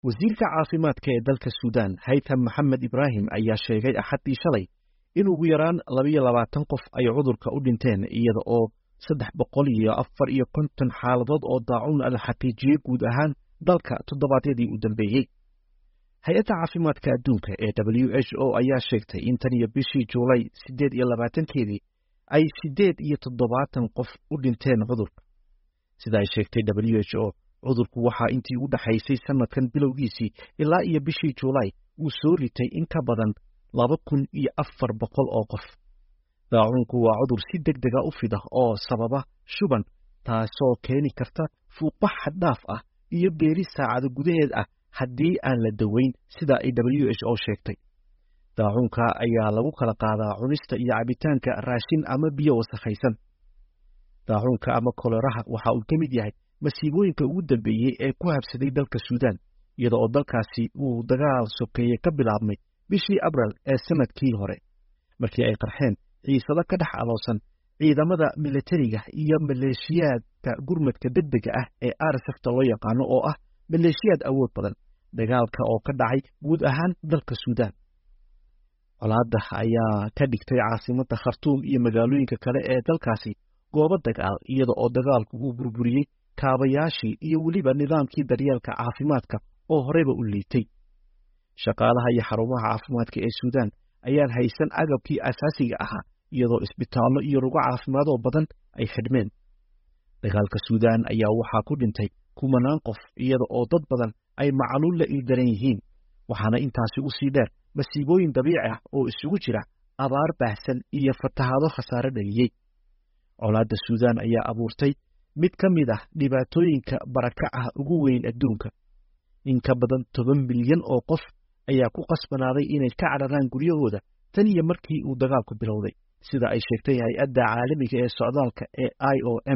wasiirka caafimaadka ee dalka Suudaan Haytham Maxamed Ibrahim ayaa sheegay Axadii shalay in ugu yaraan 22 qof ay cudurka u dhinteen iyada oo 354 xaaladood oo daacuun la xaqiijiyay guud ahaan dalka toddobaadyadii u dambeeyay. Hay'adda caafimaadka adduunka ee WHO ayaa sheegtay in tan iyo bishii Juulay 28keedii ay 78 qof u dhinteen cudurka. Sida ay sheegtay WHO, cudurku waxa intii u dhaxaysay sanadkan bilowgiisii ilaa iyo bishii Juulay uu soo ritay in ka badan 2400 oo qof. Daacuunku waa cudur si degdeg ah u fida oo sababa shuban, taasoo keeni karta fuuqbax xad dhaaf ah iyo geeri saacado gudaheed ah haddii aan la daweyn, sida ay WHO sheegtay. Daacuunka ayaa lagu kala qaadaa cunista iyo cabitaanka raashin ama biyo wasakhaysan. Daacuunka ama koleraha waxa uu ka mid yahay masiibooyinka ugu dambeeyay ee ku habsaday dalka Suudaan, iyada oo dalkaasi uu dagaal sokeeye ka bilaabmay bishii Abriil ee sanadkii hore, markii ay qarxeen xiisado ka dhex aloosan ciidamada militariga iyo maleeshiyaadka gurmadka degdega ah ee RSF loo yaqaano oo ah maleeshiyaad awood badan, dagaalka oo ka dhacay guud ahaan dalka Suudaan. Colaadda ayaa ka dhigtay caasimadda Khartoum iyo magaalooyinka kale ee dalkaasi goobo dagaal, iyada oo dagaalku uu burburiyey kaabayaashii iyo weliba nidaamkii daryeelka caafimaadka oo horeyba u liitay. Shaqaalaha iyo xarumaha caafimaadka ee Suudaan ayaan haysan agabkii asaasiga ahaa, iyadoo isbitaallo iyo rugo caafimaad oo badan ay xidhmeen. Dagaalka Suudaan ayaa waxaa ku dhintay kumanaan qof, iyada oo dad badan ay macaluul la ildaran yihiin, waxaana intaasi u sii dheer masiibooyin dabiici ah oo isugu jira abaar baahsan iyo fatahaado khasaare dhaliyey. Colaadda Suudaan ayaa abuurtay mid ka mid ah dhibaatooyinka barakaca ugu weyn adduunka. In ka badan 10 milyan oo qof ayaa ku qasbanaaday inay ka cararaan guryahooda tan iyo markii uu dagaalku bilowday, sida ay sheegtay hay'adda caalamiga ee socdaalka ee IOM.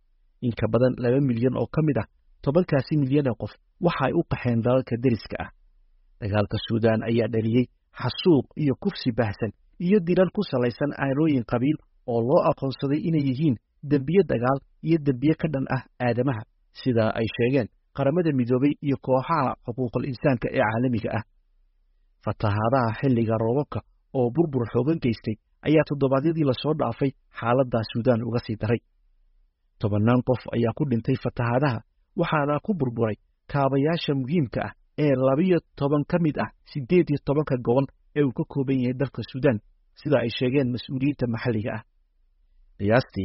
In ka badan 2 milyan oo ka mid ah 10 milyan oo qof waxa ay u qaxeen dalalka deriska ah. Dagaalka Suudaan ayaa dhaliyey xasuuq iyo kufsi baahsan iyo dilal ku salaysan aanooyin qabiil oo loo aqoonsaday inay yihiin dambiye dagaal iyo dambiye ka dhan ah aadamaha, sida ay sheegeen qaramada midoobay iyo kooxaha xuquuqul insaanka ee caalamiga ah. Fatahaadaha xilliga roobabka oo burbur xoogan geystay ayaa toddobaadyadii la soo dhaafay xaaladda Suudaan uga sii daray. 10 qof ayaa ku dhintay fatahaadaha, waxaana ku burburay kaabayaasha muhiimka ah ee 12 ka mid ah 18 gobol ee uu ka kooban yahay dalka Suudaan, sida ay sheegeen mas'uuliyiinta maxalliga ah. Qiyaastii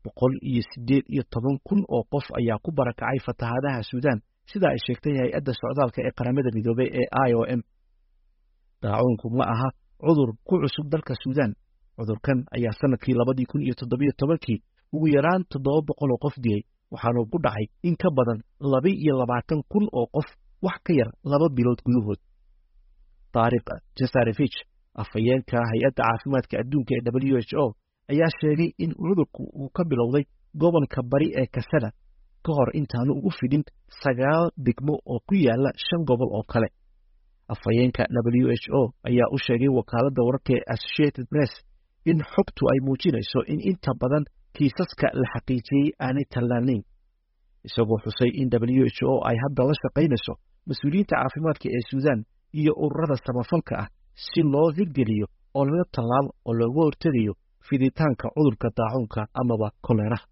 118,000 oo qof ayaa ku barakacay fatahaadaha Suudaan, sida ay sheegtay hay'adda socdaalka ee qaramada midoobay ee IOM. Daacuunku ma aha cudur ku cusub dalka Suudaan. Cudurkan ayaa sanadkii 2017 ugu yaraan 700 oo qof dilay, waxaana ku dhacay in ka badan 22,000 oo qof wax ka yar 2 bilood gudahood. Tariq Jasarevich, afhayeenka hay'adda caafimaadka adduunka ee WHO, ayaa sheegay in cudurku uu ka bilowday gobolka bari ee Kasala ka hor intaanu ugu fidin 9 degmo oo ku yaala 5 gobol oo kale. Afhayeenka WHO ayaa u sheegay wakaaladda wararka ee Associated Press in xogtu ay muujinayso in inta badan kiisaska la xaqiijiyey aanay tallaalnayn, isagoo xusay in WHO ay hadda la shaqaynayso mas'uuliyiinta caafimaadka ee Suudaan iyo ururada samafalka ah si loo hirgeliyo oo laga tallaalo oo looga hortagayo fiditaanka cudurka daacuunka amaba koleraha.